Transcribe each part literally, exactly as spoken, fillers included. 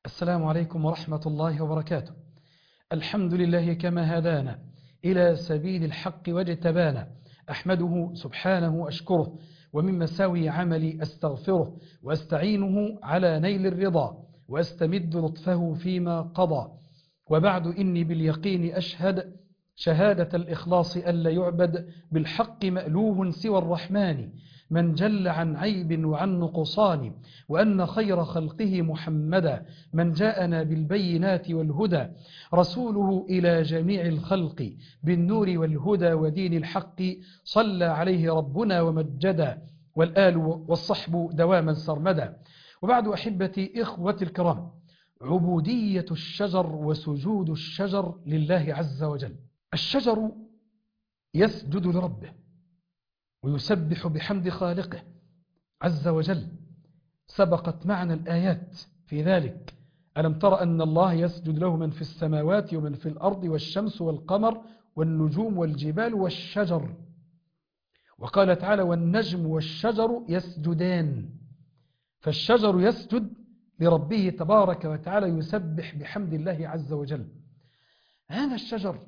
السلام عليكم ورحمة الله وبركاته. الحمد لله كما هدانا إلى سبيل الحق واجتبانا، أحمده سبحانه وأشكره، ومن مساوي عملي أستغفره وأستعينه على نيل الرضا، وأستمد لطفه فيما قضى. وبعد إني باليقين أشهد شهادة الإخلاص ألا يعبد بالحق مألوه سوى الرحمن، من جل عن عيب وعن نقصان، وأن خير خلقه محمدا من جاءنا بالبينات والهدى، رسوله إلى جميع الخلق بالنور والهدى ودين الحق، صلى عليه ربنا ومجدا، والآل والصحب دواما سرمدا. وبعد أحبتي إخوتي الكرام، عبودية الشجر وسجود الشجر لله عز وجل. الشجر يسجد لربه ويسبح بحمد خالقه عز وجل، سبقت معنا الآيات في ذلك. ألم تر أن الله يسجد له من في السماوات ومن في الأرض والشمس والقمر والنجوم والجبال والشجر. وقال تعالى والنجم والشجر يسجدان، فالشجر يسجد لربه تبارك وتعالى، يسبح بحمد الله عز وجل. هذا الشجر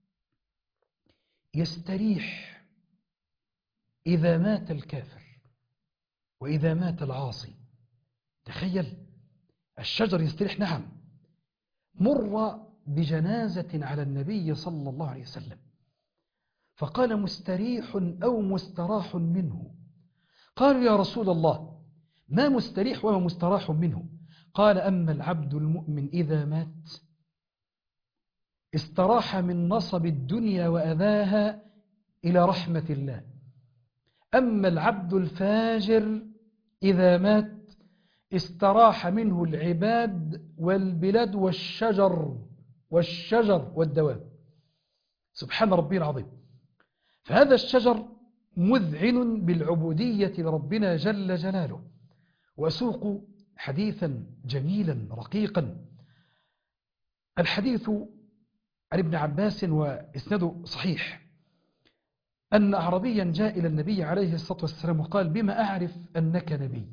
يستريح إذا مات الكافر وإذا مات العاصي. تخيل الشجر يستريح. نعم، مر بجنازة على النبي صلى الله عليه وسلم فقال مستريح أو مستراح منه. قالوا يا رسول الله ما مستريح وما مستراح منه؟ قال أما العبد المؤمن إذا مات استراح من نصب الدنيا وأذاها إلى رحمة الله، أما العبد الفاجر إذا مات استراح منه العباد والبلاد والشجر والشجر والدواب. سبحان ربي العظيم. فهذا الشجر مذعن بالعبودية لربنا جل جلاله. وأسوق حديثا جميلا رقيقا. الحديث عن ابن عباس وإسناده صحيح، أن أعرابيا جاء إلى النبي عليه الصلاة والسلام وقال بما أعرف أنك نبي.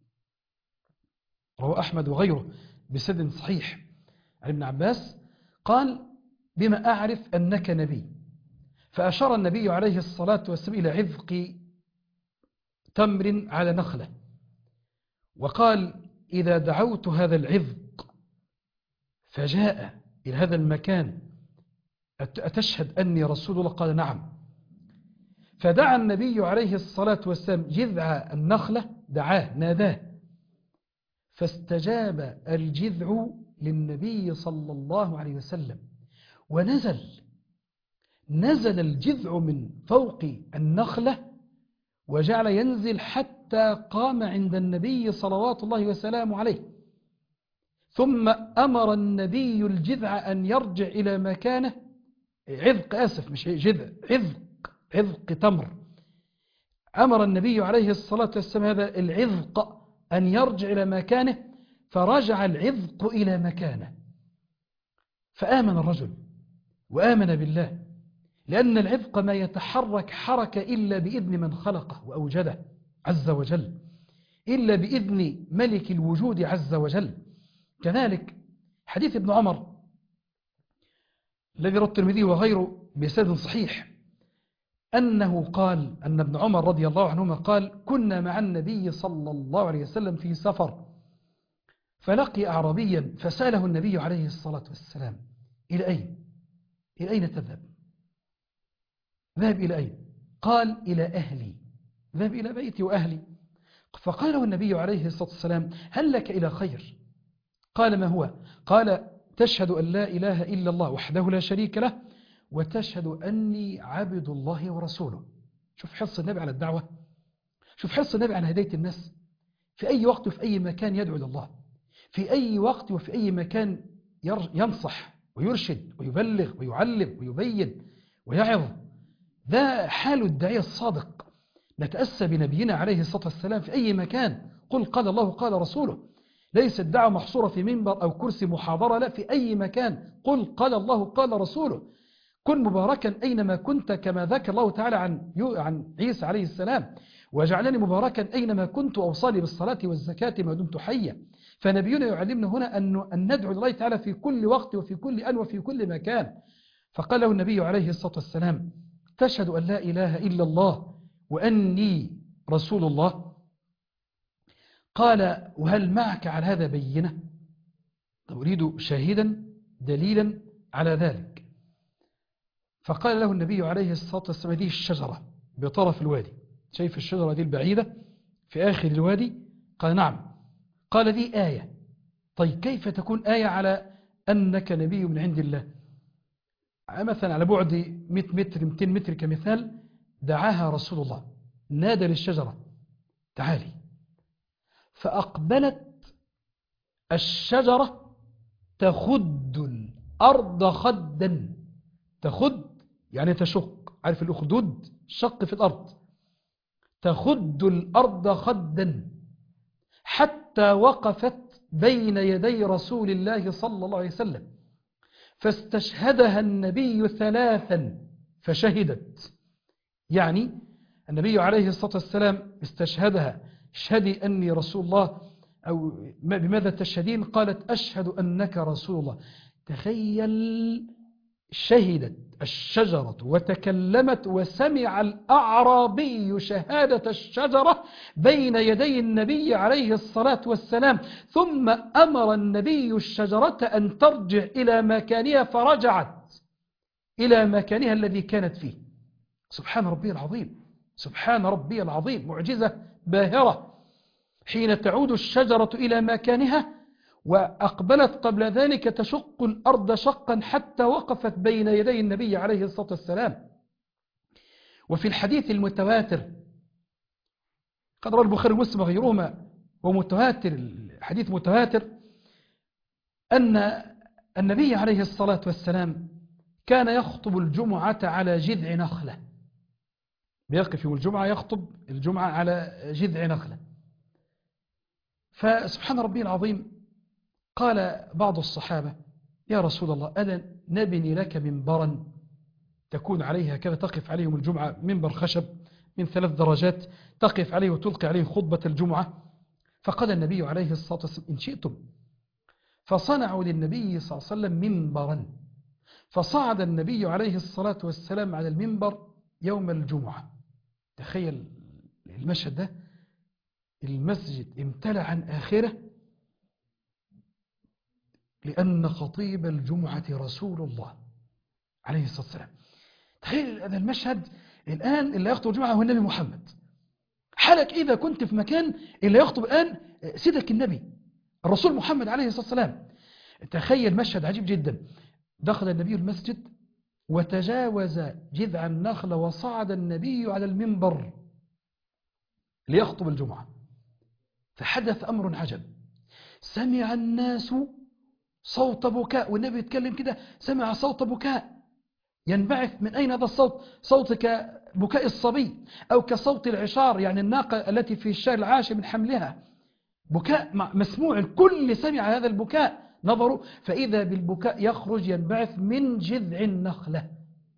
رواه أحمد وغيره بسند صحيح عن ابن عباس قال بما أعرف أنك نبي. فأشار النبي عليه الصلاة والسلام إلى عذق تمر على نخلة وقال إذا دعوت هذا العذق فجاء إلى هذا المكان أتشهد أني رسول الله؟ قال نعم. فدعا النبي عليه الصلاة والسلام جذع النخلة، دعاه ناداه، فاستجاب الجذع للنبي صلى الله عليه وسلم ونزل نزل الجذع من فوق النخلة وجعل ينزل حتى قام عند النبي صلوات الله وسلامه عليه. ثم أمر النبي الجذع أن يرجع إلى مكانه. عذق آسف مش جذع، عذق عذق تمر. أمر النبي عليه الصلاة والسلام هذا العذق أن يرجع إلى مكانه، فرجع العذق إلى مكانه. فآمن الرجل وآمن بالله، لأن العذق ما يتحرك حركة إلا بإذن من خلقه وأوجده عز وجل، إلا بإذن ملك الوجود عز وجل. كذلك حديث ابن عمر الذي رواه الترمذي وغيره بسند صحيح أنه قال أن ابن عمر رضي الله عنهما قال كنا مع النبي صلى الله عليه وسلم في سفر فلقي أعرابيا فسأله النبي عليه الصلاة والسلام إلى أين؟ إلى أين تذهب؟ ذهب إلى أين؟ قال إلى أهلي، ذهب إلى بيتي وأهلي. فقال له النبي عليه الصلاة والسلام هل لك إلى خير؟ قال ما هو؟ قال تشهد أن لا إله إلا الله وحده لا شريك له وتشهد أني عبد الله ورسوله. شوف حرص النبي على الدعوة، شوف حرص النبي على هداية الناس. في أي وقت وفي أي مكان يدعو إلى الله، في أي وقت وفي أي مكان ينصح ويرشد ويبلغ ويعلم ويبين ويعظ. ده حال الداعية الصادق. نتأسى بنبينا عليه الصلاة والسلام في أي مكان. قل قال الله قال رسوله. ليس الدعوة محصورة في منبر أو كرسي محاضرة، لا، في أي مكان قل قال الله قال رسوله. كن مباركا أينما كنت، كما ذكر الله تعالى عن عن عيسى عليه السلام وجعلني مباركا أينما كنت وأوصاني بالصلاة والزكاة ما دمت حيا. فنبينا يعلمنا هنا أن ندعو الله تعالى في كل وقت وفي كل آن وفي كل مكان. فقال له النبي عليه الصلاة والسلام: تشهد أن لا إله إلا الله وأني رسول الله؟ قال: وهل معك على هذا بينة؟ أريد شاهدا دليلا على ذلك. فقال له النبي عليه الصلاة والسلام: هذه الشجرة بطرف الوادي، شايف الشجرة دي البعيدة في آخر الوادي؟ قال: نعم. قال: دي آية. طيب كيف تكون آية على أنك نبي من عند الله؟ مثلا على بعد مئة متر مئتين متر كمثال، دعاها رسول الله، نادى للشجرة: تعالي. فأقبلت الشجرة تخد الأرض خدا. تخد يعني تشق، عارف الأخدود؟ شق في الأرض. تخد الأرض خدا حتى وقفت بين يدي رسول الله صلى الله عليه وسلم، فاستشهدها النبي ثلاثا فشهدت. يعني النبي عليه الصلاة والسلام استشهدها: اشهدي أني رسول الله، أو بماذا تشهدين؟ قالت: أشهد أنك رسول الله. تخيل، شهدت الشجرة وتكلمت وسمع الأعرابي شهادة الشجرة بين يدي النبي عليه الصلاة والسلام، ثم أمر النبي الشجرة أن ترجع إلى مكانها، فرجعت إلى مكانها الذي كانت فيه. سبحان ربي العظيم، سبحان ربي العظيم، معجزة باهرة. حين تعود الشجرة إلى مكانها وأقبلت قبل ذلك تشق الأرض شقا حتى وقفت بين يدي النبي عليه الصلاة والسلام. وفي الحديث المتواتر، قد روى البخاري ومسلم وغيرهما ومتواتر، الحديث متواتر، أن النبي عليه الصلاة والسلام كان يخطب الجمعة على جذع نخلة. بيقف يوم الجمعة يخطب الجمعة على جذع نخلة. فسبحان ربي العظيم، قال بعض الصحابة: يا رسول الله، ألا نبني لك منبرا تكون عليها كذا، تقف عليهم الجمعة، منبر خشب من ثلاث درجات تقف عليه وتلقي عليه خطبة الجمعة. فقال النبي عليه الصلاة والسلام: إن شئتم. فصنعوا للنبي صلى الله عليه وسلم منبرا، فصعد النبي عليه الصلاة والسلام على المنبر يوم الجمعة. تخيل المشهد ده، المسجد امتلأ عن آخره، لأن خطيب الجمعة رسول الله عليه الصلاة والسلام. تخيل هذا المشهد. الآن اللي يخطب الجمعة هو النبي محمد. حالك إذا كنت في مكان اللي يخطب الآن سيدك النبي الرسول محمد عليه الصلاة والسلام. تخيل مشهد عجيب جدا. دخل النبي المسجد وتجاوز جذع النخل وصعد النبي على المنبر ليخطب الجمعة. فحدث أمر عجب. سمع الناس صوت بكاء، والنبي يتكلم كده، سمع صوت بكاء ينبعث من أين هذا الصوت؟ صوت كبكاء الصبي أو كصوت العشار، يعني الناقة التي في الشهر العاشر من حملها. بكاء مسموع، الكل سمع هذا البكاء، نظروا فإذا بالبكاء يخرج ينبعث من جذع النخلة.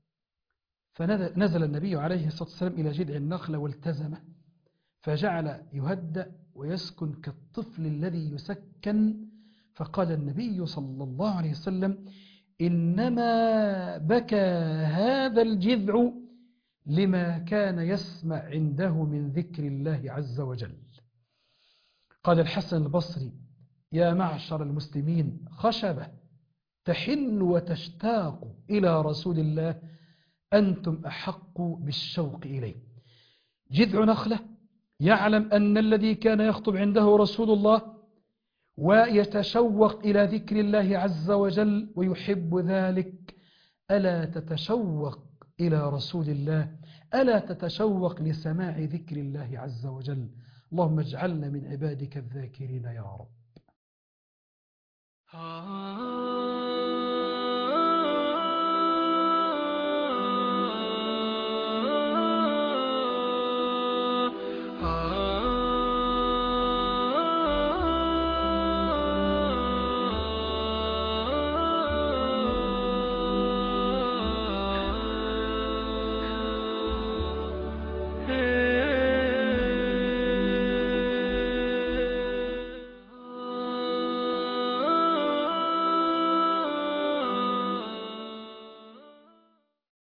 فنزل النبي عليه الصلاة والسلام إلى جذع النخلة والتزمه، فجعل يهدأ ويسكن كالطفل الذي يسكن. فقال النبي صلى الله عليه وسلم: إنما بكى هذا الجذع لما كان يسمع عنده من ذكر الله عز وجل. قال الحسن البصري: يا معشر المسلمين، خشبة تحن وتشتاق إلى رسول الله، أنتم أحق بالشوق إليه. جذع نخلة يعلم أن الذي كان يخطب عنده رسول الله ويتشوق إلى ذكر الله عز وجل ويحب ذلك. ألا تتشوق إلى رسول الله؟ ألا تتشوق لسماع ذكر الله عز وجل؟ اللهم اجعلنا من عبادك الذاكرين يا رب.